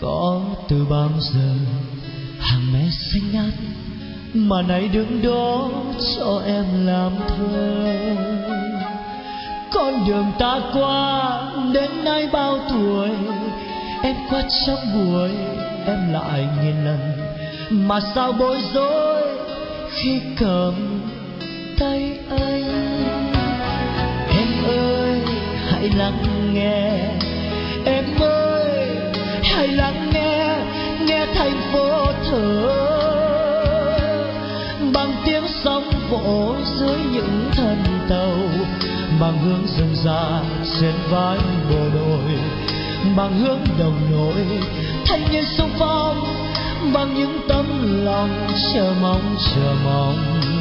Có từ bao giờ hàng mẹ xanh ngát mà nay đứng đó cho em làm thơ. Con đường ta qua đến nay bao tuổi, em qua trong buổi em lại nghìn lần, mà sao bối rối khi cầm tay anh. Em ơi hãy lắng nghe, em ơi hãy lắng nghe, nghe thành phố thở bằng tiếng sóng vỗ dưới những thân tàu, bằng hương rừng già trên vai bộ đội, bằng hướng đồng đội thanh niên xung phong, bằng những tấm lòng chờ mong